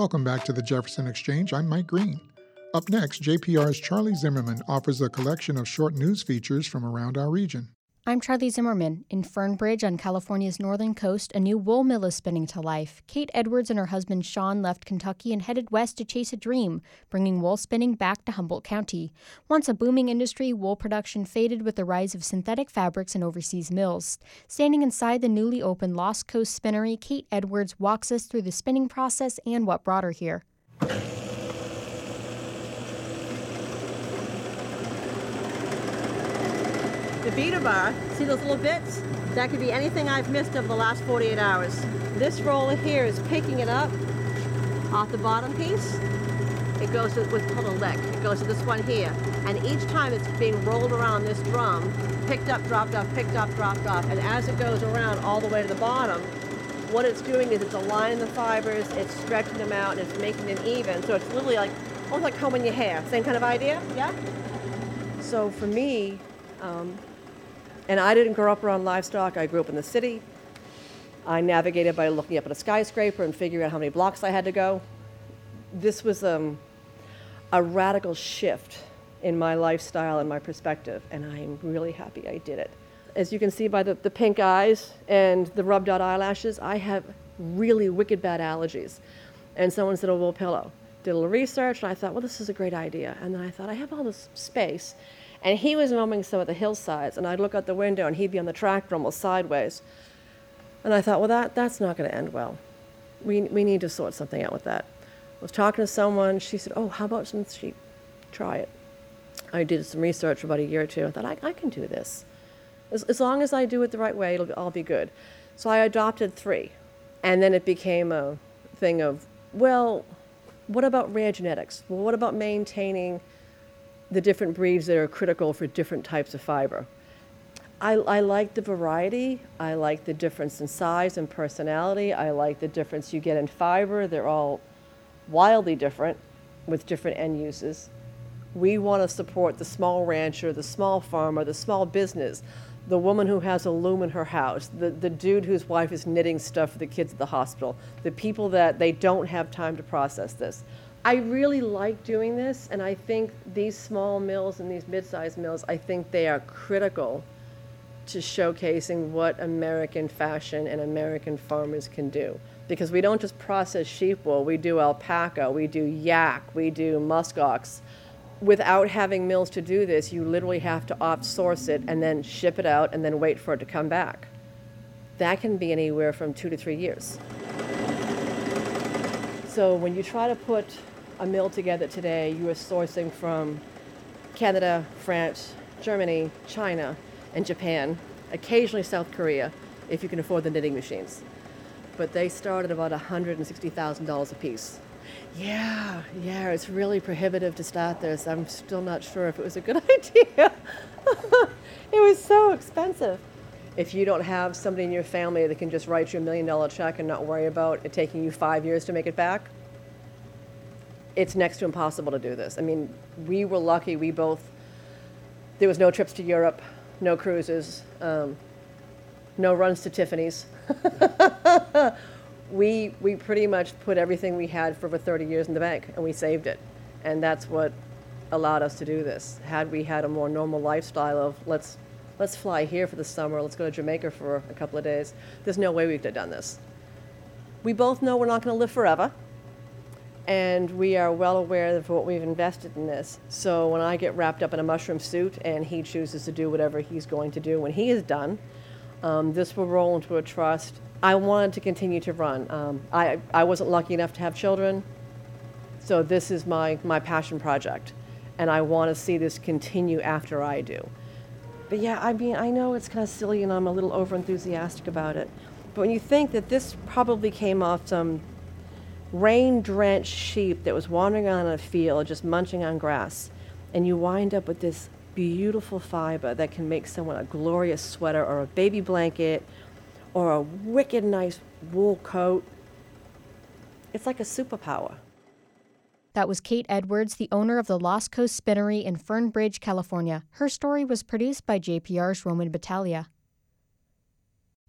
Welcome back to the Jefferson Exchange. I'm Mike Green. Up next, JPR's Charlie Zimmerman offers a collection of short news features from around our region. I'm Charlie Zimmerman. In Fernbridge on California's northern coast, a new wool mill is spinning to life. Kate Edwards and her husband Sean left Kentucky and headed west to chase a dream, bringing wool spinning back to Humboldt County. Once a booming industry, wool production faded with the rise of synthetic fabrics and overseas mills. Standing inside the newly opened Lost Coast Spinnery, Kate Edwards walks us through the spinning process and what brought her here. The beater bar, see those little bits? That could be anything I've missed over the last 48 hours. This roller here is picking it up off the bottom piece. It goes to what's called a lick. It goes to this one here. And each time it's being rolled around this drum, picked up, dropped off, picked up, dropped off. And as it goes around all the way to the bottom, what it's doing is it's aligning the fibers, it's stretching them out, and it's making them even. So it's literally like, almost like combing your hair. Same kind of idea, yeah? So for me, and I didn't grow up around livestock. I grew up in the city. I navigated by looking up at a skyscraper and figuring out how many blocks I had to go. This was a radical shift in my lifestyle and my perspective, and I'm really happy I did it. As you can see by the pink eyes and the rubbed out eyelashes, I have really wicked bad allergies. And someone said a wool pillow. Did a little research, and I thought, well, this is a great idea. And then I thought, I have all this space. And he was mowing some of the hillsides, and I'd look out the window, and he'd be on the tractor almost sideways. And I thought, well, that's not going to end well. We need to sort something out with that. I was talking to someone. She said, oh, how about some sheep? Try it. I did some research for about a year or two. I thought, I can do this. As long as I do it the right way, I'll be good. So I adopted 3. And then it became a thing of, well, what about rare genetics? Well, what about maintaining the different breeds that are critical for different types of fiber? I like the variety. I like the difference in size and personality. I like the difference you get in fiber. They're all wildly different with different end uses. We want to support the small rancher, the small farmer, the small business, the woman who has a loom in her house, the dude whose wife is knitting stuff for the kids at the hospital, the people that they don't have time to process this. I really like doing this, and I think these small mills and these mid-sized mills, I think they are critical to showcasing what American fashion and American farmers can do. Because we don't just process sheep wool, we do alpaca, we do yak, we do muskox. Without having mills to do this, you literally have to outsource it and then ship it out and then wait for it to come back. That can be anywhere from 2 to 3 years. So when you try to put a mill together today, you are sourcing from Canada, France, Germany, China, and Japan, occasionally South Korea, if you can afford the knitting machines. But they start at about $160,000 a piece. Yeah, it's really prohibitive to start this. I'm still not sure if it was a good idea. It was so expensive. If you don't have somebody in your family that can just write you $1 million check and not worry about it taking you 5 years to make it back, it's next to impossible to do this. I mean, we were lucky. There was no trips to Europe, no cruises, no runs to Tiffany's. We pretty much put everything we had for over 30 years in the bank, and we saved it. And that's what allowed us to do this. Had we had a more normal lifestyle of let's fly here for the summer, let's go to Jamaica for a couple of days, there's no way we could have done this. We both know we're not going to live forever. And we are well aware of what we've invested in this. So when I get wrapped up in a mushroom suit and he chooses to do whatever he's going to do when he is done, this will roll into a trust. I wanted to continue to run. I wasn't lucky enough to have children, so this is my passion project. And I want to see this continue after I do. But yeah, I mean, I know it's kind of silly and I'm a little over-enthusiastic about it. But when you think that this probably came off some rain-drenched sheep that was wandering on a field just munching on grass, and you wind up with this beautiful fiber that can make someone a glorious sweater or a baby blanket or a wicked nice wool coat. It's like a superpower. That was Kate Edwards, the owner of the Lost Coast Spinnery in Fernbridge, California. Her story was produced by JPR's Roman Battaglia.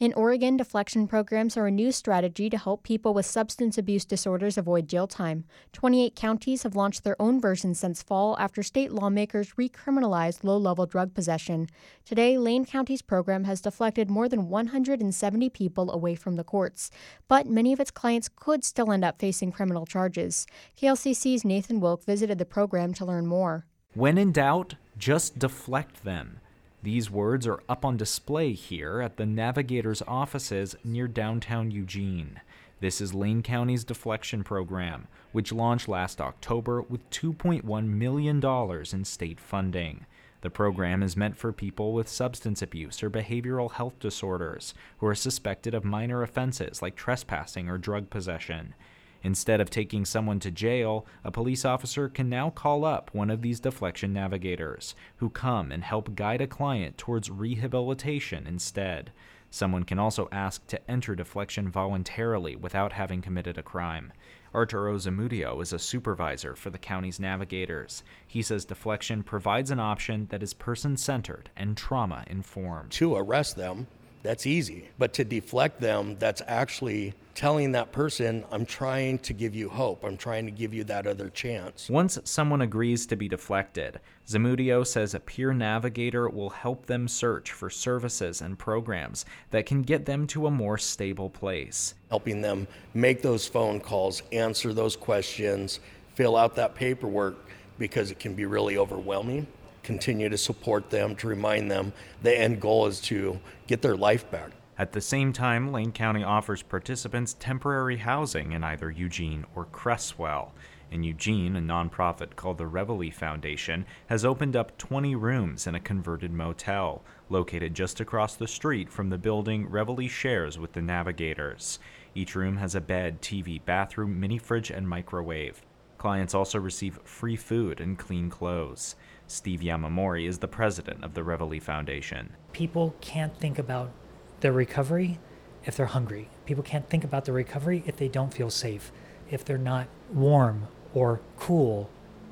In Oregon, deflection programs are a new strategy to help people with substance abuse disorders avoid jail time. 28 counties have launched their own version since fall after state lawmakers recriminalized low-level drug possession. Today, Lane County's program has deflected more than 170 people away from the courts, but many of its clients could still end up facing criminal charges. KLCC's Nathan Wilk visited the program to learn more. When in doubt, just deflect them. These words are up on display here at the Navigator's offices near downtown Eugene. This is Lane County's deflection program, which launched last October with $2.1 million in state funding. The program is meant for people with substance abuse or behavioral health disorders who are suspected of minor offenses like trespassing or drug possession. Instead of taking someone to jail, a police officer can now call up one of these deflection navigators, who come and help guide a client towards rehabilitation instead. Someone can also ask to enter deflection voluntarily without having committed a crime. Arturo Zamudio is a supervisor for the county's navigators. He says deflection provides an option that is person-centered and trauma-informed. To arrest them, that's easy. But to deflect them, that's actually telling that person, I'm trying to give you hope. I'm trying to give you that other chance. Once someone agrees to be deflected, Zamudio says a peer navigator will help them search for services and programs that can get them to a more stable place. Helping them make those phone calls, answer those questions, fill out that paperwork, because it can be really overwhelming. Continue to support them, to remind them the end goal is to get their life back. At the same time, Lane County offers participants temporary housing in either Eugene or Cresswell. In Eugene, a nonprofit called the Reveille Foundation has opened up 20 rooms in a converted motel, located just across the street from the building Reveille shares with the Navigators. Each room has a bed, TV, bathroom, mini fridge, and microwave. Clients also receive free food and clean clothes. Steve Yamamori is the president of the Reveille Foundation. People can't think about their recovery if they're hungry. People can't think about the recovery if they don't feel safe, if they're not warm or cool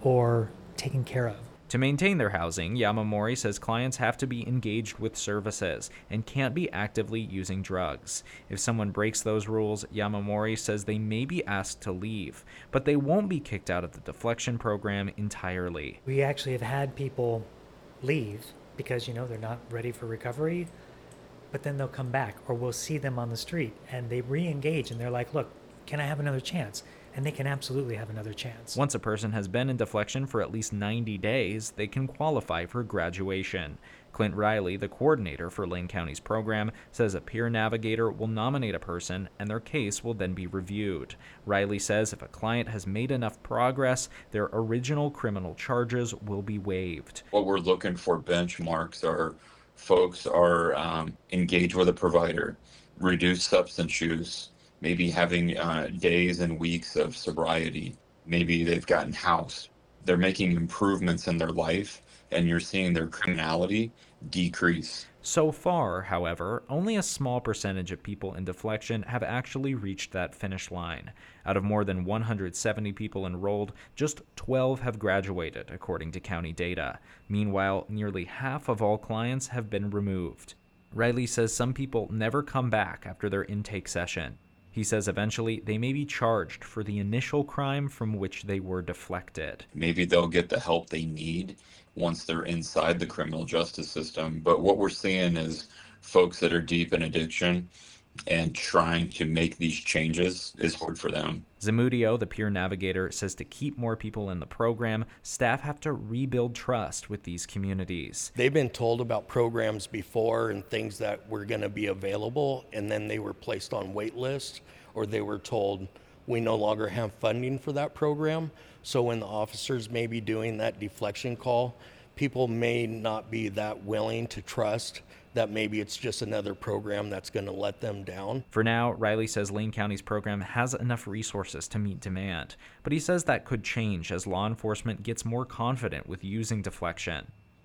or taken care of. To maintain their housing, Yamamori says clients have to be engaged with services and can't be actively using drugs. If someone breaks those rules, Yamamori says they may be asked to leave, but they won't be kicked out of the deflection program entirely. We actually have had people leave because, they're not ready for recovery, but then they'll come back, or we'll see them on the street and they re-engage and they're like, look, can I have another chance? And they can absolutely have another chance. Once a person has been in deflection for at least 90 days, they can qualify for graduation. Clint Riley, the coordinator for Lane County's program, says a peer navigator will nominate a person and their case will then be reviewed. Riley says if a client has made enough progress, their original criminal charges will be waived. What we're looking for benchmarks are folks are engaged with a provider, reduce substance use, maybe having days and weeks of sobriety. Maybe they've gotten housed. They're making improvements in their life, and you're seeing their criminality decrease. So far, however, only a small percentage of people in deflection have actually reached that finish line. Out of more than 170 people enrolled, just 12 have graduated, according to county data. Meanwhile, nearly half of all clients have been removed. Riley says some people never come back after their intake session. He says eventually they may be charged for the initial crime from which they were deflected. Maybe they'll get the help they need once they're inside the criminal justice system. But what we're seeing is folks that are deep in addiction and trying to make these changes is hard for them. Zamudio, the peer navigator, says to keep more people in the program, staff have to rebuild trust with these communities. They've been told about programs before and things that were going to be available, and then they were placed on wait lists, or they were told we no longer have funding for that program. So when the officers may be doing that deflection call, people may not be that willing to trust that maybe it's just another program that's going to let them down. For now, Riley says Lane County's program has enough resources to meet demand, but he says that could change as law enforcement gets more confident with using deflection.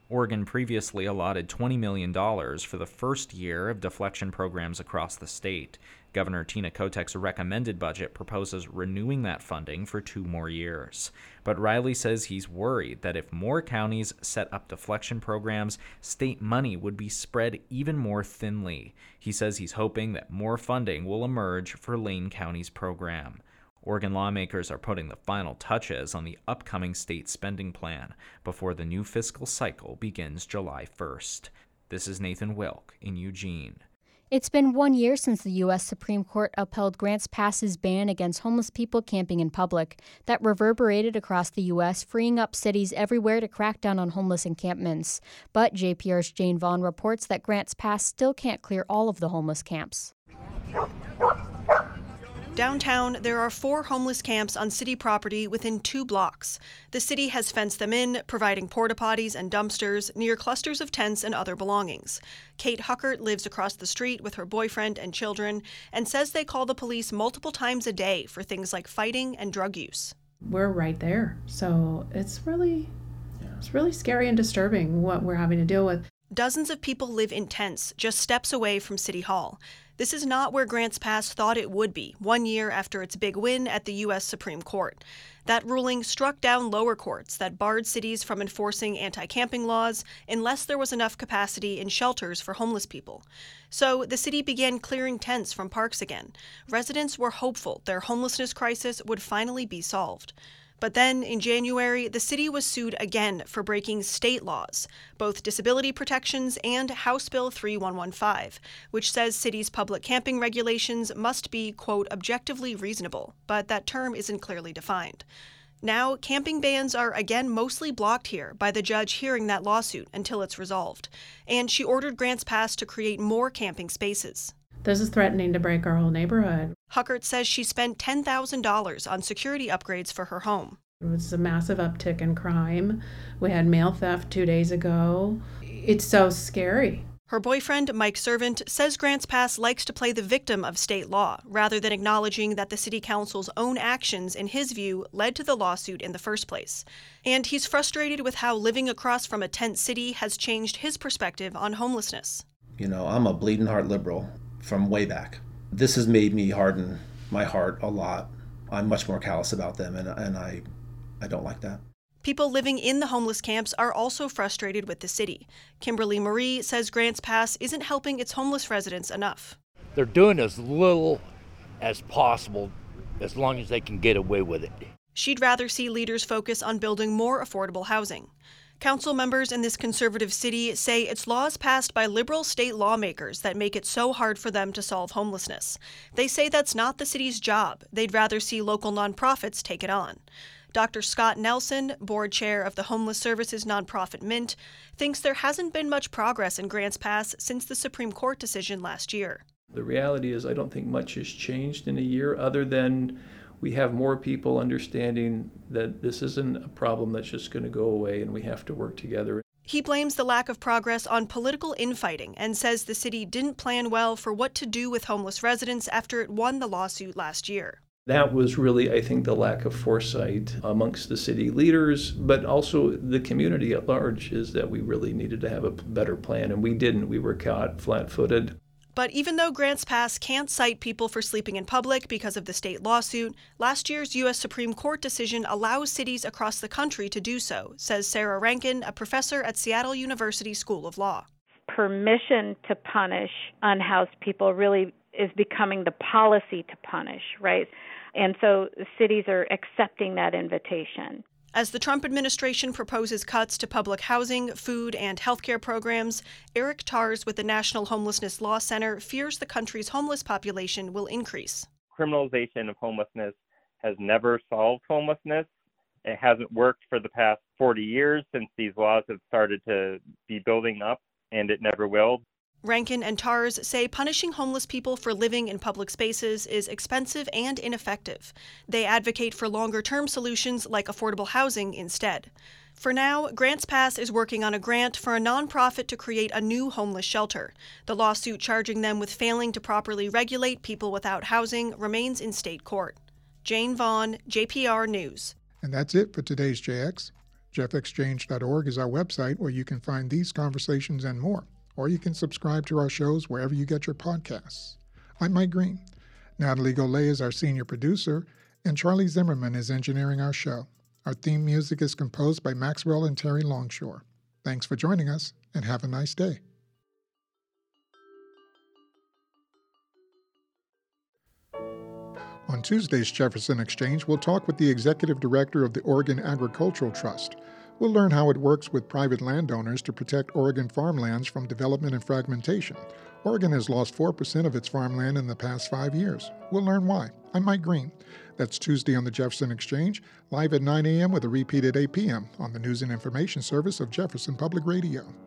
Oregon previously allotted $20 million for the first year of deflection programs across the state. Governor Tina Kotek's recommended budget proposes renewing that funding for 2 more years. But Riley says he's worried that if more counties set up deflection programs, state money would be spread even more thinly. He says he's hoping that more funding will emerge for Lane County's program. Oregon lawmakers are putting the final touches on the upcoming state spending plan before the new fiscal cycle begins July 1st. This is Nathan Wilk in Eugene. It's been 1 year since the U.S. Supreme Court upheld Grants Pass's ban against homeless people camping in public. That reverberated across the U.S., freeing up cities everywhere to crack down on homeless encampments. But JPR's Jane Vaughn reports that Grants Pass still can't clear all of the homeless camps. Downtown, there are 4 homeless camps on city property within 2 blocks. The city has fenced them in, providing porta potties and dumpsters near clusters of tents and other belongings. Kate Huckert lives across the street with her boyfriend and children and says they call the police multiple times a day for things like fighting and drug use. We're right there, so it's really scary and disturbing what we're having to deal with. Dozens of people live in tents just steps away from City Hall. This is not where Grants Pass thought it would be 1 year after its big win at the U.S. Supreme Court. That ruling struck down lower courts that barred cities from enforcing anti-camping laws unless there was enough capacity in shelters for homeless people. So the city began clearing tents from parks again. Residents were hopeful their homelessness crisis would finally be solved. But then, in January, the city was sued again for breaking state laws, both disability protections and House Bill 3115, which says cities' public camping regulations must be, quote, objectively reasonable, but that term isn't clearly defined. Now, camping bans are again mostly blocked here by the judge hearing that lawsuit until it's resolved, and she ordered Grants Pass to create more camping spaces. This is threatening to break our whole neighborhood. Huckert says she spent $10,000 on security upgrades for her home. It was a massive uptick in crime. We had mail theft 2 days ago. It's so scary. Her boyfriend, Mike Servant, says Grants Pass likes to play the victim of state law, rather than acknowledging that the city council's own actions, in his view, led to the lawsuit in the first place. And he's frustrated with how living across from a tent city has changed his perspective on homelessness. You know, I'm a bleeding heart liberal from way back. This has made me harden my heart a lot. I'm much more callous about them, and I don't like that. People living in the homeless camps are also frustrated with the city. Kimberly Marie says Grants Pass isn't helping its homeless residents enough. They're doing as little as possible as long as they can get away with it. She'd rather see leaders focus on building more affordable housing. Council members in this conservative city say it's laws passed by liberal state lawmakers that make it so hard for them to solve homelessness. They say that's not the city's job. They'd rather see local nonprofits take it on. Dr. Scott Nelson, board chair of the homeless services nonprofit Mint, thinks there hasn't been much progress in Grants Pass since the Supreme Court decision last year. The reality is I don't think much has changed in a year other than we have more people understanding that this isn't a problem that's just going to go away and we have to work together. He blames the lack of progress on political infighting and says the city didn't plan well for what to do with homeless residents after it won the lawsuit last year. That was really, I think, the lack of foresight amongst the city leaders, but also the community at large, is that we really needed to have a better plan, and we didn't. We were caught flat-footed. But even though Grants Pass can't cite people for sleeping in public because of the state lawsuit, last year's U.S. Supreme Court decision allows cities across the country to do so, says Sarah Rankin, a professor at Seattle University School of Law. Permission to punish unhoused people really is becoming the policy to punish, right? And so cities are accepting that invitation. As the Trump administration proposes cuts to public housing, food, and healthcare programs, Eric Tars with the National Homelessness Law Center fears the country's homeless population will increase. Criminalization of homelessness has never solved homelessness. It hasn't worked for the past 40 years since these laws have started to be building up, and it never will. Rankin and Tars say punishing homeless people for living in public spaces is expensive and ineffective. They advocate for longer-term solutions like affordable housing instead. For now, Grants Pass is working on a grant for a nonprofit to create a new homeless shelter. The lawsuit charging them with failing to properly regulate people without housing remains in state court. Jane Vaughn, JPR News. And that's it for today's JX. jeffexchange.org is our website where you can find these conversations and more, or you can subscribe to our shows wherever you get your podcasts. I'm Mike Green. Natalie Golay is our senior producer, and Charlie Zimmerman is engineering our show. Our theme music is composed by Maxwell and Terry Longshore. Thanks for joining us, and have a nice day. On Tuesday's Jefferson Exchange, we'll talk with the executive director of the Oregon Agricultural Trust. We'll learn how it works with private landowners to protect Oregon farmlands from development and fragmentation. Oregon has lost 4% of its farmland in the past 5 years. We'll learn why. I'm Mike Green. That's Tuesday on the Jefferson Exchange, live at 9 a.m. with a repeat at 8 p.m. on the News and Information Service of Jefferson Public Radio.